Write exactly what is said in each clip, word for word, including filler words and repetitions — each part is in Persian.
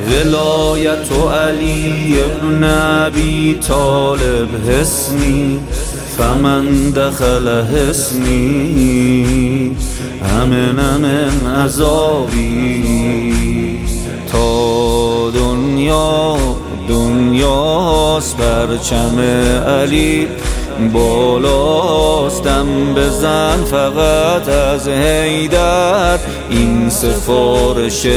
ولایت علی ابن ابی طالب حصنی فمن دخل حصنی امن من عذابی. تا دنیا دنیاست پرچم علی بالاستم بزن فقط از حیدر، این سفارش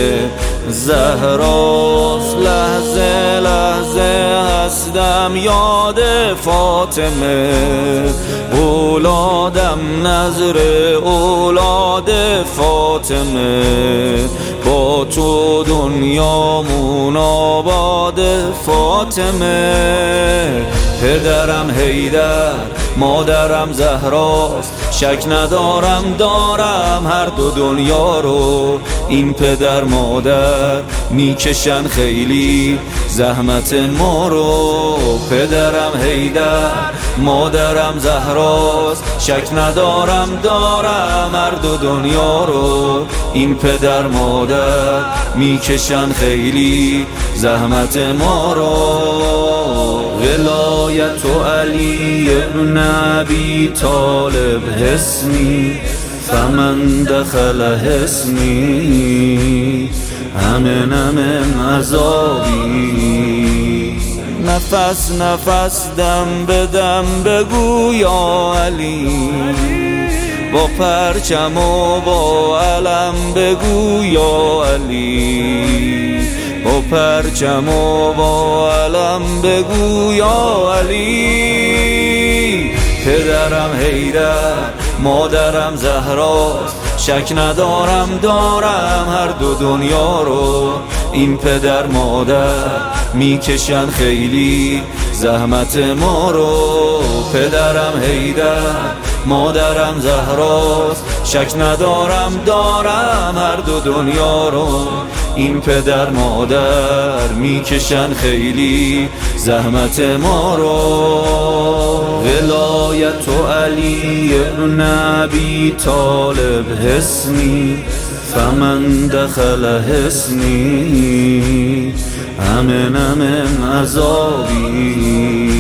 زهراست. لحظه لحظه هستم یاد فاطمه، اولادم نظر اولاد فاطمه، با تو دنیامون آباد فاطمه. پدرم حیدر مادرم زهراست، شک ندارم دارم هر دو دنیا رو. این پدر مادر میکشن خیلی زحمت ما رو. پدرم حیدر مادرم زهراست، شک ندارم دارم هر دو دنیا رو. این پدر مادر میکشن خیلی زحمت ما رو. ولایت علی ابن ابی طالب حصنی فمن دخل حصنی امن من عذابی. نفس نفس دم بدم بگو یا علی، با پرچم و با علم بگو یا علی، با پرچم و با علم بگو یا علی. پدرم حیدر مادرم زهراست، شک ندارم دارم هر دو دنیا رو. این پدر مادر میکشن خیلی زحمت ما رو. پدرم حیدر مادرم زهراست، شک ندارم دارم هر دو دنیا رو. این پدر مادر میکشن خیلی زحمت ما رو. ولایت علی ابن ابی طالب حصنی فمن دخل حصنی امن من عذابی.